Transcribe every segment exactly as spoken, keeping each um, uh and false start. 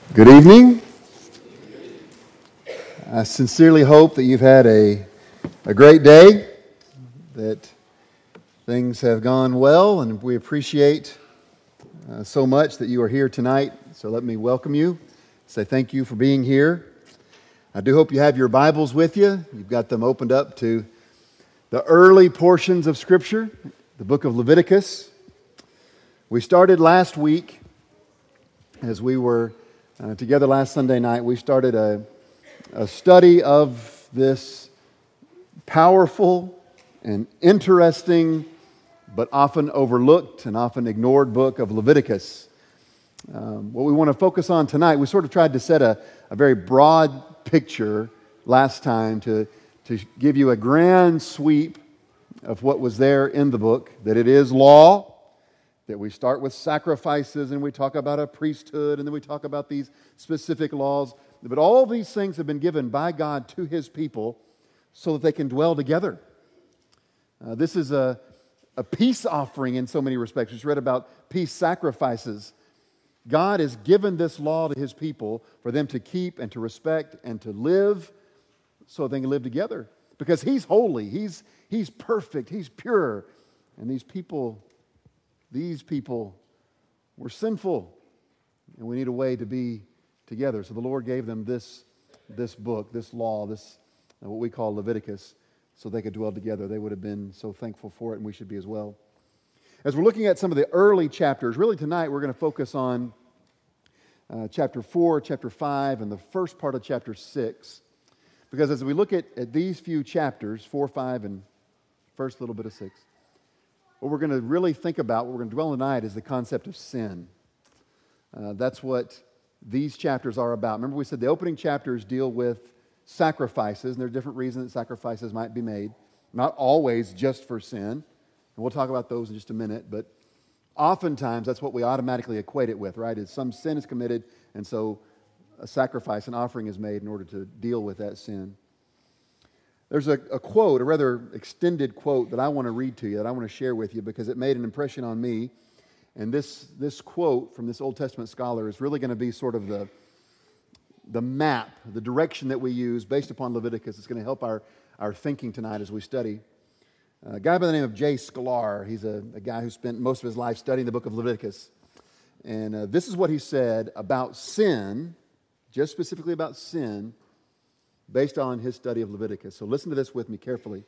Good evening. I sincerely hope that you've had a, a great day, that things have gone well, and we appreciate uh, so much that you are here tonight. So let me welcome you, say thank you for being here. I do hope you have your Bibles with you. You've got them opened up to the early portions of Scripture, the book of Leviticus. We started last week, as we were uh, together last Sunday night, we started a a study of this powerful and interesting, but often overlooked and often ignored book of Leviticus. Um, what we want to focus on tonight, we sort of tried to set a, a very broad picture last time to, to give you a grand sweep of what was there in the book, that it is law, that we start with sacrifices and we talk about a priesthood and then we talk about these specific laws. But all these things have been given by God to His people so that they can dwell together. Uh, this is a, a peace offering in so many respects. We just read about peace sacrifices. God has given this law to His people for them to keep and to respect and to live so they can live together. Because He's holy, He's, he's perfect, He's pure. And these people, these people were sinful. And we need a way to be together. So the Lord gave them this, this book, this law, this uh, what we call Leviticus, so they could dwell together. They would have been so thankful for it, and we should be as well. As we're looking at some of the early chapters, really tonight we're going to focus on uh, chapter four, chapter five, and the first part of chapter six. Because as we look at, at these few chapters, four, five, and first little bit of six, what we're going to really think about, what we're going to dwell on tonight, is the concept of sin. Uh, that's what these chapters are about. Remember, we said the opening chapters deal with sacrifices, and there are different reasons that sacrifices might be made. Not always just for sin. And we'll talk about those in just a minute, but oftentimes that's what we automatically equate it with, right? Is some sin is committed, and so a sacrifice, an offering is made in order to deal with that sin. There's a, a quote, a rather extended quote that I want to read to you, that I want to share with you because it made an impression on me. And this, this quote from this Old Testament scholar is really going to be sort of the, the map, the direction that we use based upon Leviticus. It's going to help our, our thinking tonight as we study. A guy by the name of J. Sklar, he's a, a guy who spent most of his life studying the book of Leviticus. And uh, this is what he said about sin, just specifically about sin, based on his study of Leviticus. So listen to this with me carefully.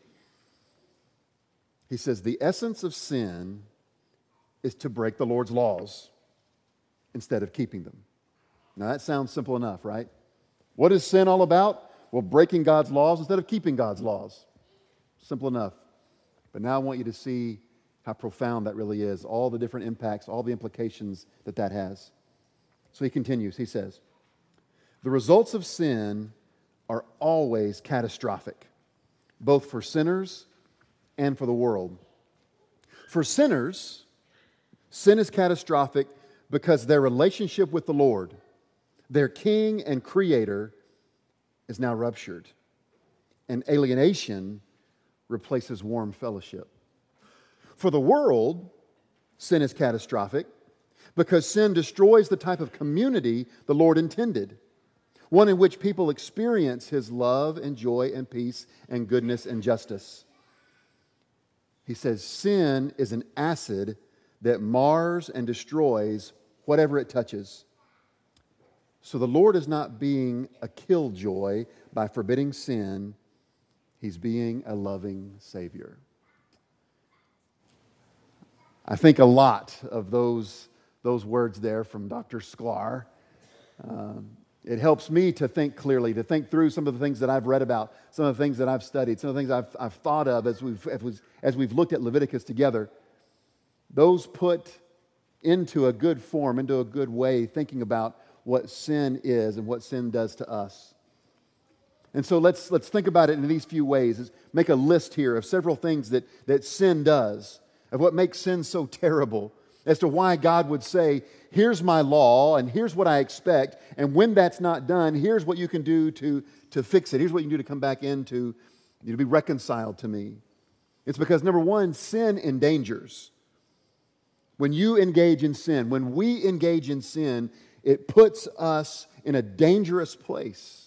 He says, the essence of sin is to break the Lord's laws instead of keeping them. Now that sounds simple enough, right? What is sin all about? Well, breaking God's laws instead of keeping God's laws. Simple enough. But now I want you to see how profound that really is, all the different impacts, all the implications that that has. So he continues, he says, the results of sin are always catastrophic, both for sinners and for the world. For sinners, sin is catastrophic because their relationship with the Lord, their King and Creator, is now ruptured. And alienation replaces warm fellowship. For the world, sin is catastrophic because sin destroys the type of community the Lord intended, one in which people experience His love and joy and peace and goodness and justice. He says sin is an acid that mars and destroys whatever it touches. So the Lord is not being a killjoy by forbidding sin. He's being a loving Savior. I think a lot of those, those words there from Doctor Sklar. Um, it helps me to think clearly, to think through some of the things that I've read about, some of the things that I've studied, some of the things I've, I've thought of as we've, as we've, as we've looked at Leviticus together. Those put into a good form, into a good way, thinking about what sin is and what sin does to us. And so let's let's think about it in these few ways. Let's make a list here of several things that, that sin does, of what makes sin so terrible, as to why God would say, here's my law, and here's what I expect, and when that's not done, here's what you can do to, to fix it. Here's what you can do to come back into, you to be reconciled to me. It's because, number one, sin endangers. When you engage in sin, when we engage in sin, It puts us in a dangerous place.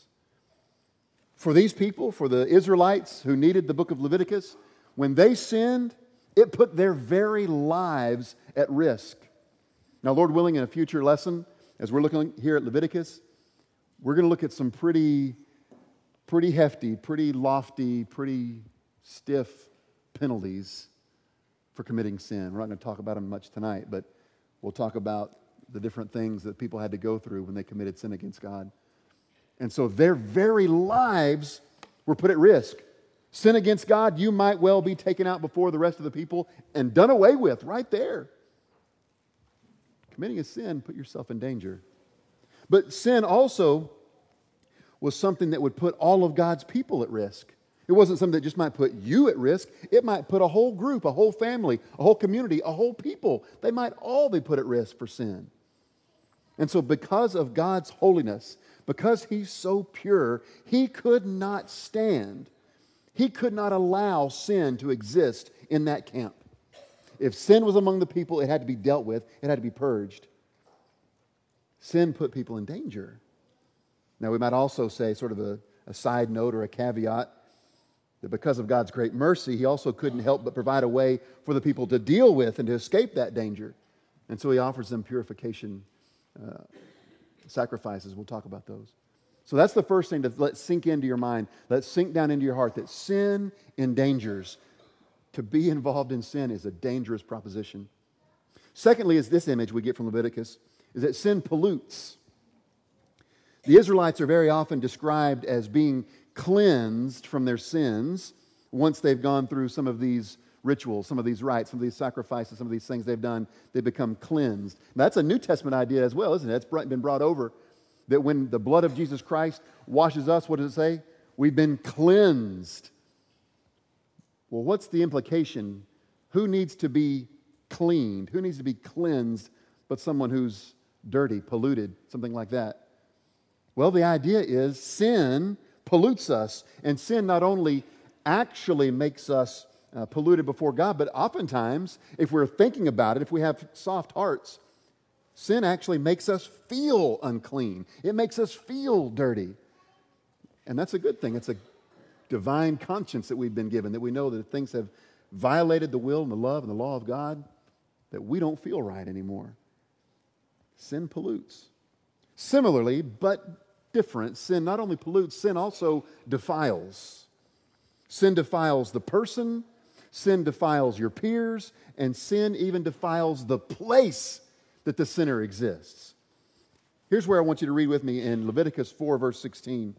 For these people, for the Israelites who needed the book of Leviticus, when they sinned, it put their very lives at risk. Now, Lord willing, in a future lesson, as we're looking here at Leviticus, we're going to look at some pretty, pretty hefty, pretty lofty, pretty stiff penalties for committing sin. We're not going to talk about them much tonight, but we'll talk about the different things that people had to go through when they committed sin against God. And so their very lives were put at risk. Sin against God, you might well be taken out before the rest of the people and done away with right there. Committing a sin, put yourself in danger. But sin also was something that would put all of God's people at risk. It wasn't something that just might put you at risk. It might put a whole group, a whole family, a whole community, a whole people. They might all be put at risk for sin. And so because of God's holiness, because He's so pure, He could not stand. He could not allow sin to exist in that camp. If sin was among the people, it had to be dealt with. It had to be purged. Sin put people in danger. Now, we might also say, sort of a, a side note or a caveat, that because of God's great mercy, He also couldn't help but provide a way for the people to deal with and to escape that danger. And so He offers them purification uh, sacrifices. We'll talk about those. So that's the first thing to let sink into your mind. Let sink down into your heart that sin endangers. To be involved in sin is a dangerous proposition. Secondly, is this image we get from Leviticus, is that sin pollutes. The Israelites are very often described as being cleansed from their sins once they've gone through some of these rituals, some of these rites, some of these sacrifices, some of these things they've done. They become cleansed. That's a New Testament idea as well, isn't it? It's been brought over. That when the blood of Jesus Christ washes us, what does it say? We've been cleansed. Well, what's the implication? Who needs to be cleaned? Who needs to be cleansed but someone who's dirty, polluted, something like that? Well, the idea is sin pollutes us. And sin not only actually makes us uh, polluted before God, but oftentimes, if we're thinking about it, if we have soft hearts, sin actually makes us feel unclean. It makes us feel dirty. And that's a good thing. It's a divine conscience that we've been given, that we know that if things have violated the will and the love and the law of God, that we don't feel right anymore. Sin pollutes. Similarly, but different, sin not only pollutes, sin also defiles. Sin defiles the person, sin defiles your peers, and sin even defiles the place that the sinner exists. Here's where I want you to read with me in Leviticus four, verse sixteen.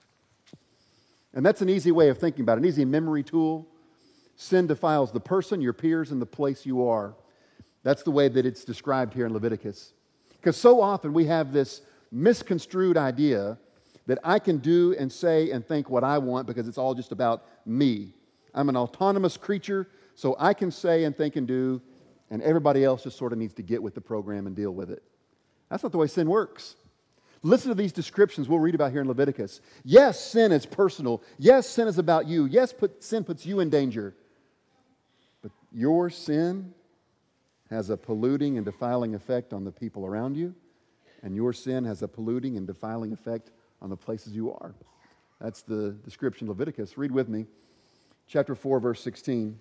And that's an easy way of thinking about it, an easy memory tool. Sin defiles the person, your peers, and the place you are. That's the way that it's described here in Leviticus. Because so often we have this misconstrued idea that I can do and say and think what I want because it's all just about me. I'm an autonomous creature, so I can say and think and do, and everybody else just sort of needs to get with the program and deal with it. That's not the way sin works. Listen to these descriptions we'll read about here in Leviticus. Yes, sin is personal. Yes, sin is about you. Yes, put, sin puts you in danger. But your sin has a polluting and defiling effect on the people around you, and your sin has a polluting and defiling effect on the places you are. That's the description of Leviticus. Read with me. Chapter four, verse sixteen.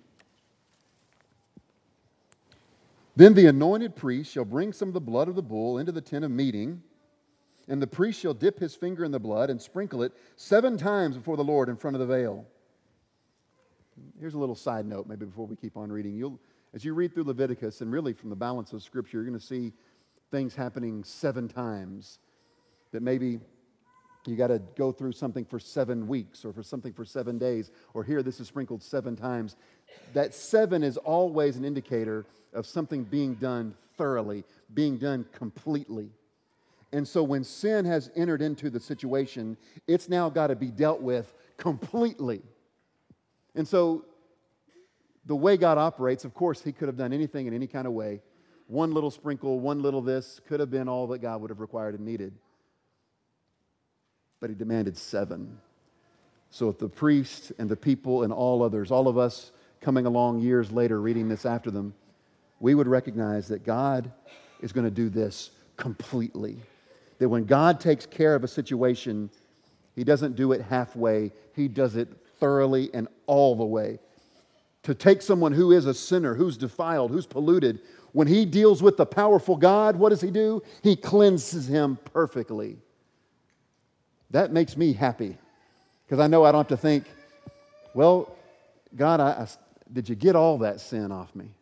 Then the anointed priest shall bring some of the blood of the bull into the tent of meeting, and the priest shall dip his finger in the blood and sprinkle it seven times before the Lord in front of the veil. Here's a little side note, maybe before we keep on reading. You'll, as you read through Leviticus, and really from the balance of Scripture, you're going to see things happening seven times. That maybe you got to go through something for seven weeks, or for something for seven days, or here this is sprinkled seven times. That seven is always an indicator of something being done thoroughly, being done completely. And so when sin has entered into the situation, it's now got to be dealt with completely. And so the way God operates, of course, He could have done anything in any kind of way. One little sprinkle, one little this could have been all that God would have required and needed. But He demanded seven. So if the priest and the people and all others, all of us coming along years later reading this after them, we would recognize that God is going to do this completely. that when God takes care of a situation, He doesn't do it halfway. He does it thoroughly and all the way. To take someone who is a sinner, who's defiled, who's polluted, when He deals with the powerful God, what does He do? He cleanses him perfectly. That makes me happy, because I know I don't have to think, well, God, I, I, did you get all that sin off me?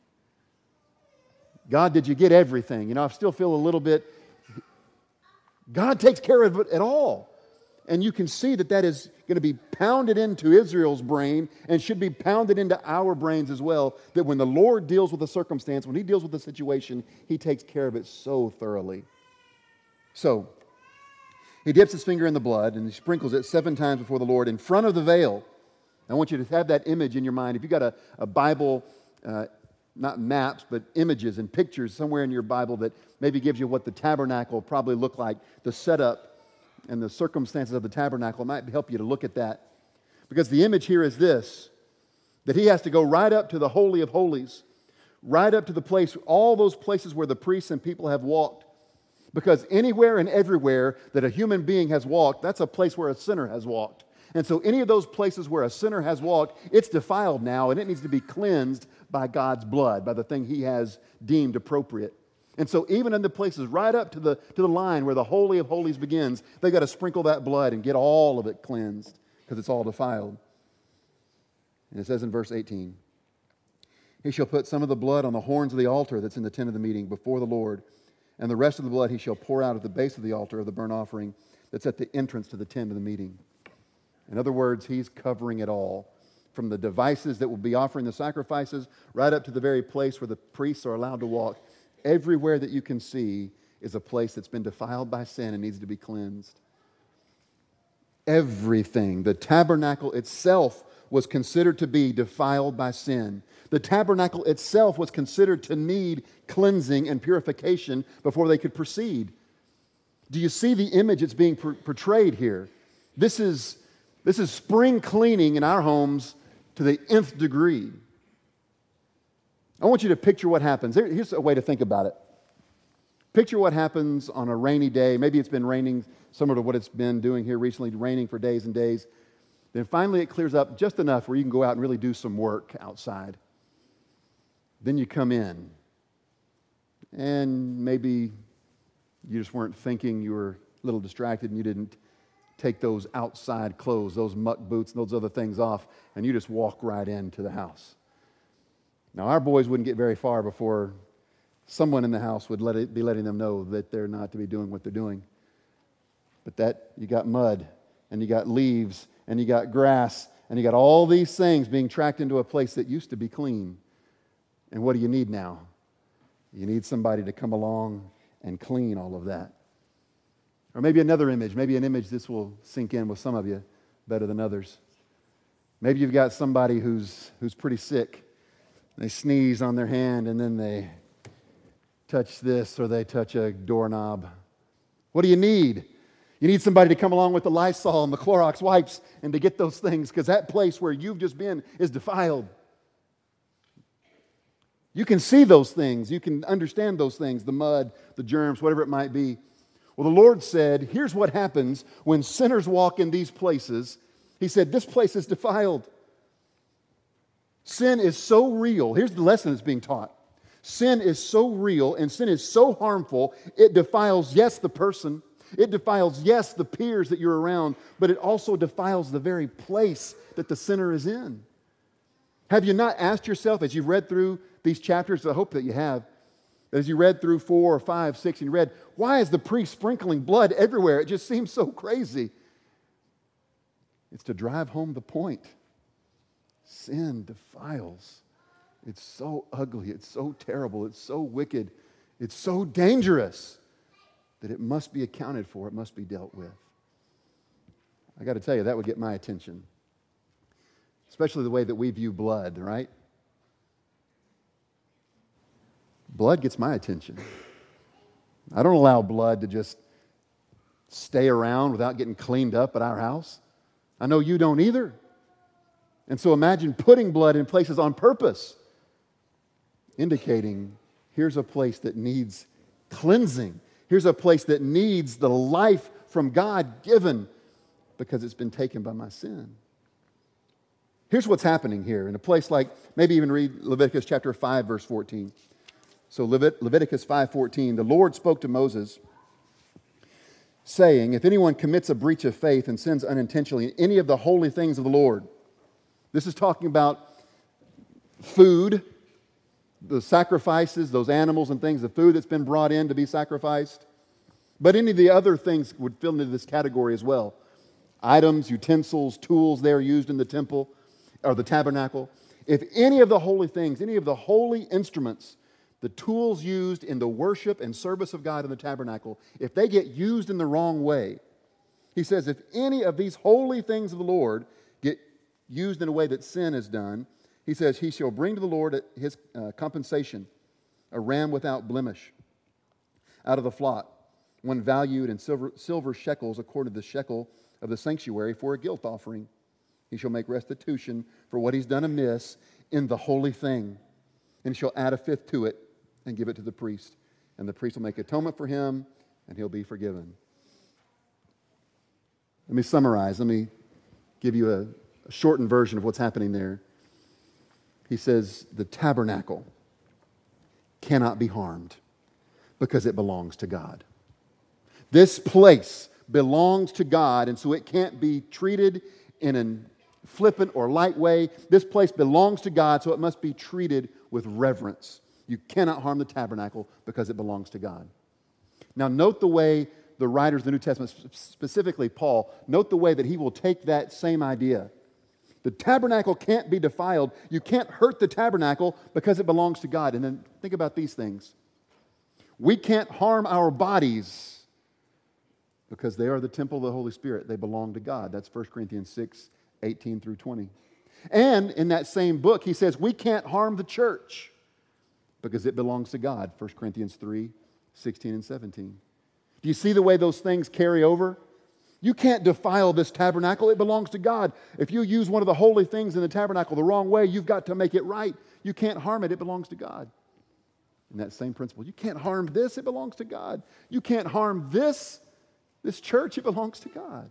God, did you get everything? You know, I still feel a little bit. God takes care of it all. And you can see that that is going to be pounded into Israel's brain and should be pounded into our brains as well, that when the Lord deals with a circumstance, when He deals with a situation, He takes care of it so thoroughly. So, He dips His finger in the blood and He sprinkles it seven times before the Lord in front of the veil. I want you to have that image in your mind. If you've got a, a Bible, uh, not maps, but images and pictures somewhere in your Bible that maybe gives you what the tabernacle probably looked like, the setup and the circumstances of the tabernacle, it might help you to look at that. Because the image here is this, that He has to go right up to the Holy of Holies, right up to the place, all those places where the priests and people have walked. Because anywhere and everywhere that a human being has walked, that's a place where a sinner has walked. And so any of those places where a sinner has walked, it's defiled now, and it needs to be cleansed by God's blood, by the thing He has deemed appropriate. And so even in the places right up to the, to the line where the Holy of Holies begins, they've got to sprinkle that blood and get all of it cleansed, because it's all defiled. And it says in verse eighteen, He shall put some of the blood on the horns of the altar that's in the tent of the meeting before the Lord, and the rest of the blood He shall pour out at the base of the altar of the burnt offering that's at the entrance to the tent of the meeting. In other words, He's covering it all, from the devices that will be offering the sacrifices right up to the very place where the priests are allowed to walk. Everywhere that you can see is a place that's been defiled by sin and needs to be cleansed. Everything. The tabernacle itself was considered to be defiled by sin. The tabernacle itself was considered to need cleansing and purification before they could proceed. Do you see the image that's being per- portrayed here? This is, this is spring cleaning in our homes to the nth degree. I want you to picture what happens. Here's a way to think about it. Picture what happens on a rainy day. Maybe it's been raining, similar to what it's been doing here recently, raining for days and days. Then finally it clears up just enough where you can go out and really do some work outside. Then you come in, and maybe you just weren't thinking, you were a little distracted, and you didn't take those outside clothes, those muck boots, and those other things off, and you just walk right into the house. Now, our boys wouldn't get very far before someone in the house would let it, be letting them know that they're not to be doing what they're doing. But that, you got mud, and you got leaves, and you got grass, and you got all these things being tracked into a place that used to be clean. And what do you need now? You need somebody to come along and clean all of that. Or maybe another image, maybe an image this will sink in with some of you better than others. Maybe you've got somebody who's who's pretty sick. They sneeze on their hand and then they touch this or they touch a doorknob. What do you need? You need somebody to come along with the Lysol and the Clorox wipes and to get those things, because that place where you've just been is defiled. You can see those things. You can understand those things, the mud, the germs, whatever it might be. Well, the Lord said, here's what happens when sinners walk in these places. He said, this place is defiled. Sin is so real. Here's the lesson that's being taught. Sin is so real and sin is so harmful, it defiles, yes, the person. It defiles, yes, the peers that you're around, but it also defiles the very place that the sinner is in. Have you not asked yourself, as you've read through these chapters, I hope that you have, as you read through four or five, six, and you read, why is the priest sprinkling blood everywhere? It just seems so crazy. It's to drive home the point. Sin defiles. It's so ugly. It's so terrible. It's so wicked. It's so dangerous that it must be accounted for. It must be dealt with. I got to tell you, that would get my attention. Especially the way that we view blood, right? Blood gets my attention. I don't allow blood to just stay around without getting cleaned up at our house. I know you don't either. And so imagine putting blood in places on purpose, indicating here's a place that needs cleansing. Here's a place that needs the life from God given because it's been taken by my sin. Here's what's happening here. In a place like, maybe even read Leviticus chapter five, verse fourteen. So Levit- Leviticus five fourteen, the Lord spoke to Moses, saying, if anyone commits a breach of faith and sins unintentionally in any of the holy things of the Lord, this is talking about food, the sacrifices, those animals and things, the food that's been brought in to be sacrificed. But any of the other things would fit into this category as well. Items, utensils, tools there used in the temple or the tabernacle. If any of the holy things, any of the holy instruments, the tools used in the worship and service of God in the tabernacle, if they get used in the wrong way, he says, if any of these holy things of the Lord get used in a way that sin is done, he says, he shall bring to the Lord his uh, compensation, a ram without blemish, out of the flock, one valued in silver, silver shekels according to the shekel of the sanctuary for a guilt offering. He shall make restitution for what he's done amiss in the holy thing, and he shall add a fifth to it and give it to the priest. And the priest will make atonement for him, and he'll be forgiven. Let me summarize. Let me give you a, a shortened version of what's happening there. He says, the tabernacle cannot be harmed because it belongs to God. This place belongs to God, and so it can't be treated in a flippant or light way. This place belongs to God, so it must be treated with reverence. You cannot harm the tabernacle because it belongs to God. Now, note the way the writers of the New Testament, specifically Paul, note the way that he will take that same idea. The tabernacle can't be defiled. You can't hurt the tabernacle because it belongs to God. And then think about these things. We can't harm our bodies because they are the temple of the Holy Spirit. They belong to God. That's First Corinthians six, eighteen through twenty. And in that same book, he says we can't harm the church because it belongs to God. First Corinthians three, sixteen and seventeen. Do you see the way those things carry over? You can't defile this tabernacle. It belongs to God. If you use one of the holy things in the tabernacle the wrong way, you've got to make it right. You can't harm it. It belongs to God. And that same principle. You can't harm this. It belongs to God. You can't harm this. This church, it belongs to God.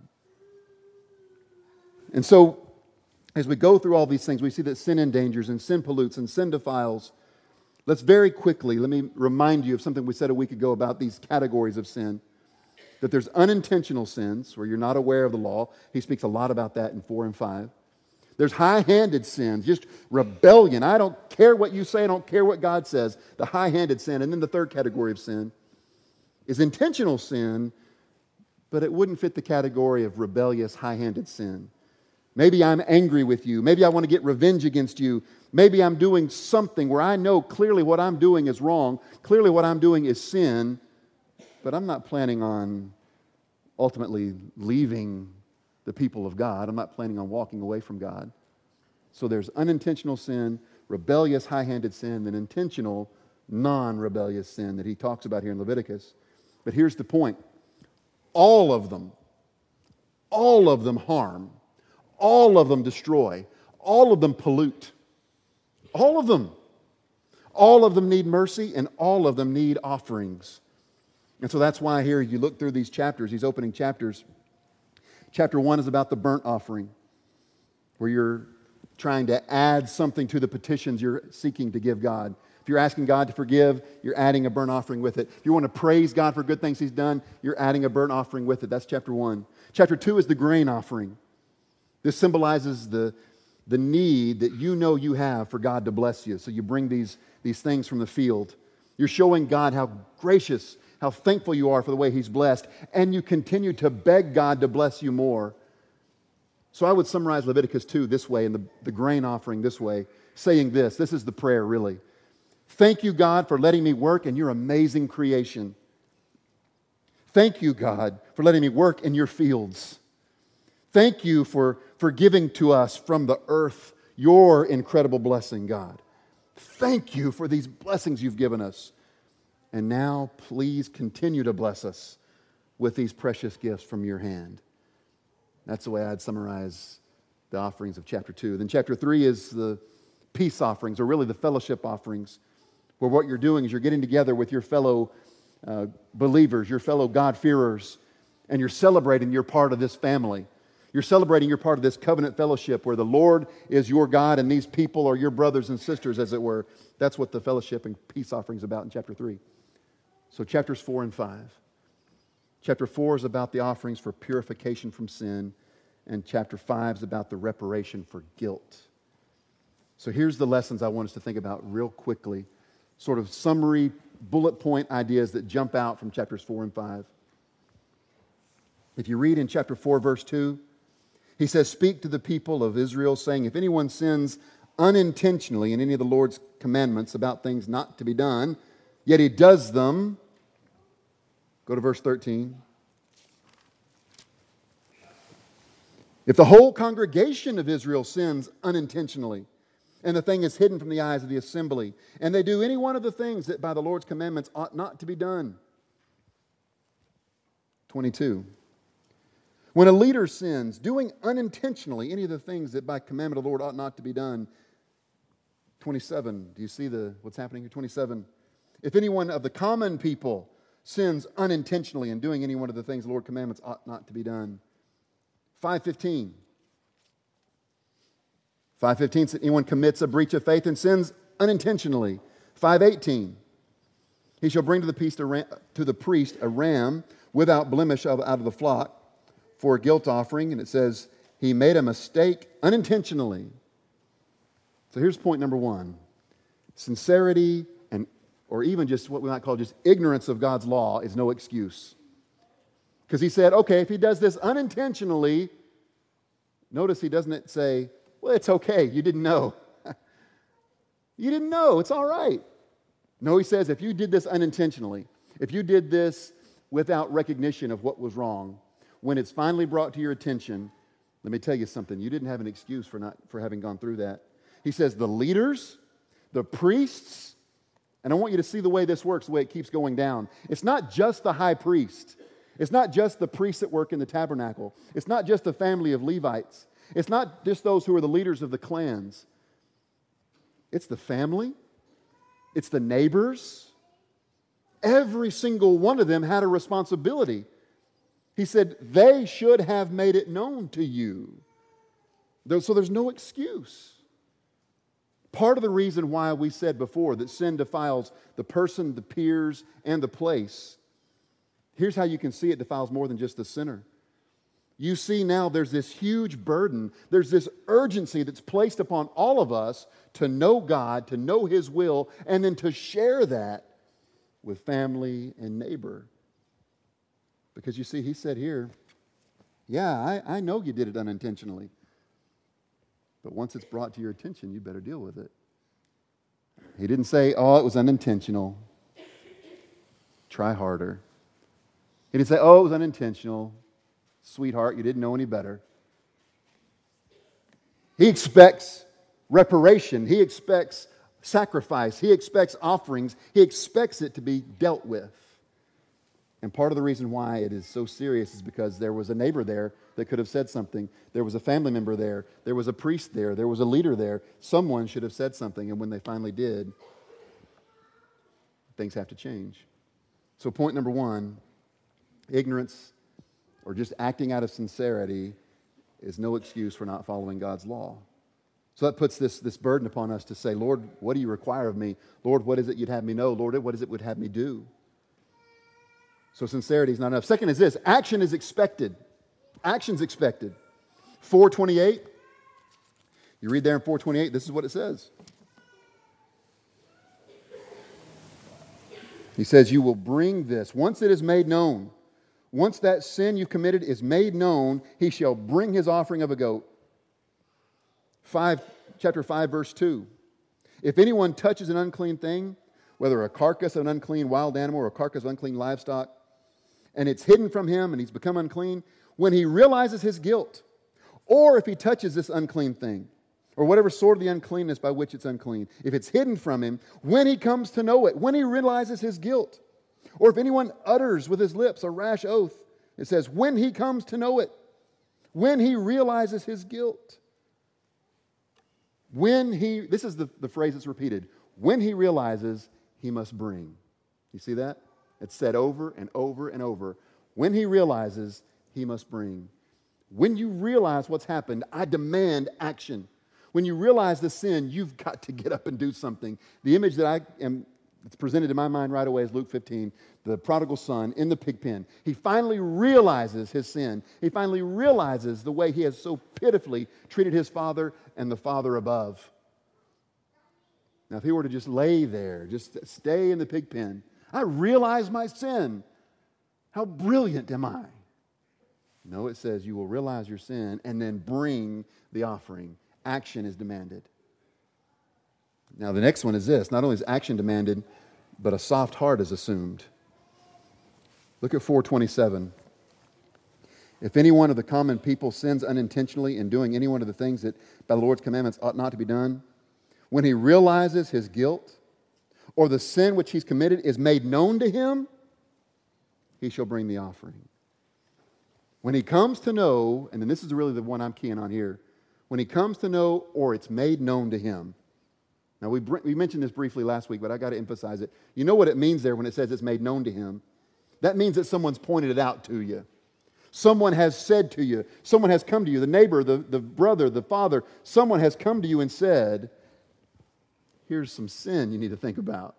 And so, as we go through all these things, we see that sin endangers and sin pollutes and sin defiles. Let's very quickly, let me remind you of something we said a week ago about these categories of sin. That there's unintentional sins where you're not aware of the law. He speaks a lot about that in four and five. There's high-handed sins, just rebellion. I don't care what you say. I don't care what God says. The high-handed sin. And then the third category of sin is intentional sin, but it wouldn't fit the category of rebellious, high-handed sin. Maybe I'm angry with you. Maybe I want to get revenge against you. Maybe I'm doing something where I know clearly what I'm doing is wrong. Clearly what I'm doing is sin. But I'm not planning on ultimately leaving the people of God. I'm not planning on walking away from God. So there's unintentional sin, rebellious, high-handed sin, and intentional, non-rebellious sin that he talks about here in Leviticus. But here's the point. All of them, all of them harm. All of them destroy. All of them pollute. All of them. All of them need mercy, and all of them need offerings. And so that's why here you look through these chapters, these opening chapters. Chapter one is about the burnt offering, where you're trying to add something to the petitions you're seeking to give God. If you're asking God to forgive, you're adding a burnt offering with it. If you want to praise God for good things He's done, you're adding a burnt offering with it. That's chapter one. Chapter two is the grain offering. This symbolizes the, the need that you know you have for God to bless you. So you bring these, these things from the field. You're showing God how gracious, how thankful you are for the way He's blessed, and you continue to beg God to bless you more. So I would summarize Leviticus two this way, and the, the grain offering this way, saying this. This is the prayer, really. Thank you, God, for letting me work in your amazing creation. Thank you, God, for letting me work in your fields. Thank you for, for giving to us from the earth your incredible blessing, God. Thank you for these blessings you've given us. And now, please continue to bless us with these precious gifts from your hand. That's the way I'd summarize the offerings of chapter two. Then chapter three is the peace offerings, or really the fellowship offerings, where what you're doing is you're getting together with your fellow uh, believers, your fellow God-fearers, and you're celebrating you're part of this family. You're celebrating you're part of this covenant fellowship where the Lord is your God and these people are your brothers and sisters, as it were. That's what the fellowship and peace offering is about in chapter three. So chapters four and five. Chapter four is about the offerings for purification from sin, and chapter five is about the reparation for guilt. So here's the lessons I want us to think about real quickly, sort of summary bullet point ideas that jump out from chapters four and five. If you read in chapter four, verse two, he says, "Speak to the people of Israel, saying, if anyone sins unintentionally in any of the Lord's commandments about things not to be done, yet he does them." Go to verse thirteen. "If the whole congregation of Israel sins unintentionally, and the thing is hidden from the eyes of the assembly, and they do any one of the things that by the Lord's commandments ought not to be done." twenty-two. "When a leader sins, doing unintentionally any of the things that by commandment of the Lord ought not to be done." twenty-seven. Do you see the what's happening here? twenty-seven. "If anyone of the common people sins unintentionally in doing any one of the things the Lord's commandments ought not to be done." five fifteen. five fifteen says anyone commits a breach of faith and sins unintentionally. five eighteen. "He shall bring to the priest a ram, to the priest a ram without blemish out of the flock for a guilt offering." And it says he made a mistake unintentionally. So here's point number one. Sincerity and or even just what we might call just ignorance of God's law is no excuse. Because he said, okay, if he does this unintentionally, notice he doesn't say, well, it's okay, you didn't know. You didn't know, it's all right. No, he says, if you did this unintentionally, if you did this without recognition of what was wrong, when it's finally brought to your attention, let me tell you something, you didn't have an excuse for not for having gone through that. He says the leaders, the priests, and I want you to see the way this works, the way it keeps going down. It's not just the high priest. It's not just the priests that work in the tabernacle. It's not just the family of Levites. It's not just those who are the leaders of the clans. It's the family. It's the neighbors. Every single one of them had a responsibility. He said, they should have made it known to you. So there's no excuse. Part of the reason why we said before that sin defiles the person, the peers, and the place, here's how you can see it defiles more than just the sinner. You see now there's this huge burden, there's this urgency that's placed upon all of us to know God, to know His will, and then to share that with family and neighbor. Because you see, he said here, yeah, I, I know you did it unintentionally. But once it's brought to your attention, you better deal with it. He didn't say, oh, it was unintentional. Try harder. He didn't say, oh, it was unintentional. Sweetheart, you didn't know any better. He expects reparation. He expects sacrifice. He expects offerings. He expects it to be dealt with. And part of the reason why it is so serious is because there was a neighbor there that could have said something. There was a family member there. There was a priest there. There was a leader there. Someone should have said something. And when they finally did, things have to change. So point number one, ignorance or just acting out of sincerity is no excuse for not following God's law. So that puts this, this burden upon us to say, Lord, what do you require of me? Lord, what is it you'd have me know? Lord, what is it would have me do? So sincerity is not enough. Second is this, action is expected. Action's expected. four twenty-eight, you read there in four twenty-eight, this is what it says. He says, you will bring this, once it is made known, once that sin you committed is made known, he shall bring his offering of a goat. Five, chapter five, verse two. If anyone touches an unclean thing, whether a carcass of an unclean wild animal or a carcass of unclean livestock, and it's hidden from him and he's become unclean, when he realizes his guilt, or if he touches this unclean thing, or whatever sort of the uncleanness by which it's unclean, if it's hidden from him, when he comes to know it, when he realizes his guilt, or if anyone utters with his lips a rash oath, it says, when he comes to know it, when he realizes his guilt, when he, this is the, the phrase that's repeated, when he realizes he must bring. You see that? It's said over and over and over. When he realizes, he must bring. When you realize what's happened, I demand action. When you realize the sin, you've got to get up and do something. The image that I am it's presented in my mind right away is Luke fifteen, the prodigal son in the pig pen. He finally realizes his sin. He finally realizes the way he has so pitifully treated his father and the father above. Now, if he were to just lay there, just stay in the pig pen, I realize my sin. How brilliant am I? No, it says you will realize your sin and then bring the offering. Action is demanded. Now, the next one is this. Not only is action demanded, but a soft heart is assumed. Look at four twenty-seven. If any one of the common people sins unintentionally in doing any one of the things that by the Lord's commandments ought not to be done, when he realizes his guilt or the sin which he's committed is made known to him, he shall bring the offering. When he comes to know, and then this is really the one I'm keying on here, when he comes to know or it's made known to him. Now, we, we mentioned this briefly last week, but I got to emphasize it. You know what it means there when it says it's made known to him? That means that someone's pointed it out to you. Someone has said to you, someone has come to you, the neighbor, the, the brother, the father, someone has come to you and said, here's some sin you need to think about.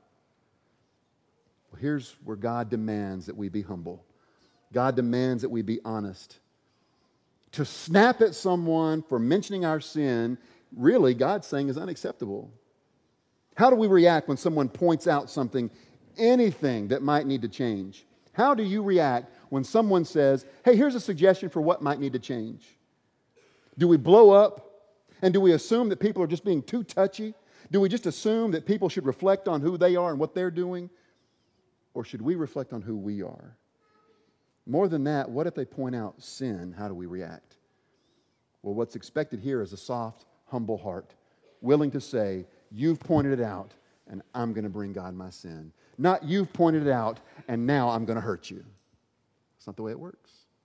Well, here's where God demands that we be humble. God demands that we be honest. To snap at someone for mentioning our sin, really, God's saying is unacceptable. How do we react when someone points out something, anything that might need to change? How do you react when someone says, hey, here's a suggestion for what might need to change? Do we blow up? And do we assume that people are just being too touchy? Do we just assume that people should reflect on who they are and what they're doing? Or should we reflect on who we are? More than that, what if they point out sin? How do we react? Well, what's expected here is a soft, humble heart, willing to say, you've pointed it out, and I'm going to bring God my sin. Not you've pointed it out, and now I'm going to hurt you. That's not the way it works.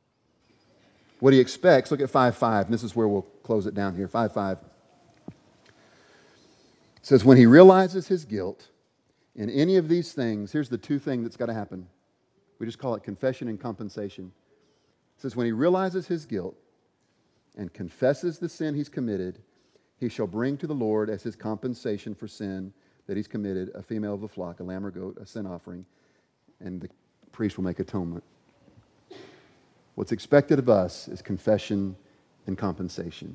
What he expects, look at five five, and this is where we'll close it down here. five five. It says, when he realizes his guilt in any of these things, here's the two things that's got to happen. We just call it confession and compensation. It says, when he realizes his guilt and confesses the sin he's committed, he shall bring to the Lord as his compensation for sin that he's committed a female of the flock, a lamb or goat, a sin offering, and the priest will make atonement. What's expected of us is confession and compensation.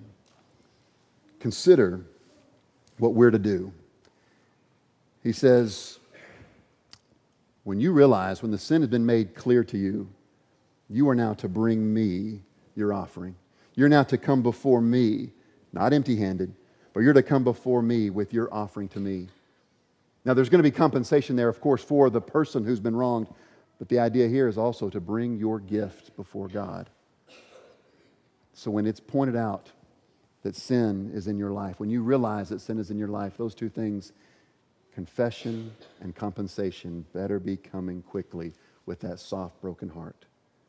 Consider what we're to do. He says, when you realize, when the sin has been made clear to you, you are now to bring me your offering. You're now to come before me, not empty-handed, but you're to come before me with your offering to me. Now, there's going to be compensation there, of course, for the person who's been wronged, but the idea here is also to bring your gift before God. So when it's pointed out that sin is in your life, when you realize that sin is in your life, those two things, confession and compensation, better be coming quickly with that soft, broken heart.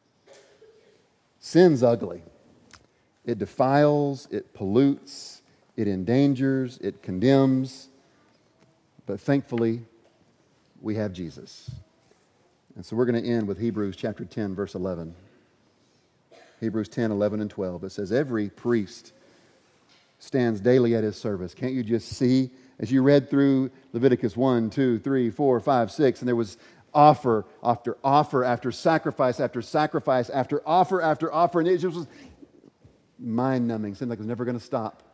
Sin's ugly. It defiles, it pollutes, it endangers, it condemns. But thankfully, we have Jesus. And so we're going to end with Hebrews chapter ten, verse eleven. Hebrews ten, eleven, and twelve. It says, every priest stands daily at his service. Can't you just see, as you read through Leviticus one, two, three, four, five, six, and there was offer after offer after sacrifice after sacrifice after offer after offer, and it just was mind-numbing. Seemed like it was never going to stop.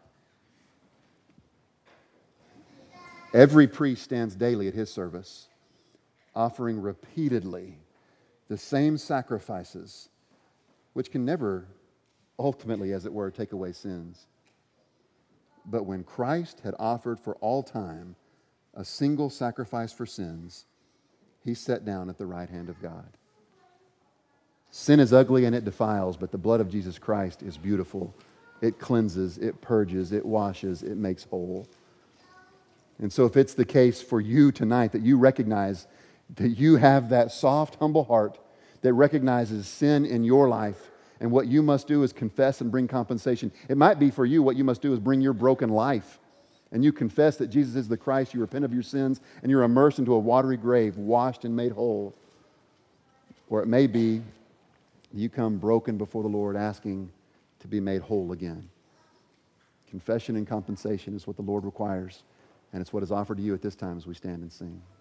Every priest stands daily at his service, offering repeatedly the same sacrifices, which can never ultimately, as it were, take away sins. But when Christ had offered for all time a single sacrifice for sins, he sat down at the right hand of God. Sin is ugly and it defiles, but the blood of Jesus Christ is beautiful. It cleanses, it purges, it washes, it makes whole. And so if it's the case for you tonight that you recognize that you have that soft, humble heart that recognizes sin in your life, and what you must do is confess and bring compensation. It might be for you, what you must do is bring your broken life. And you confess that Jesus is the Christ, you repent of your sins, and you're immersed into a watery grave, washed and made whole. Or it may be you come broken before the Lord asking to be made whole again. Confession and compensation is what the Lord requires, and it's what is offered to you at this time as we stand and sing.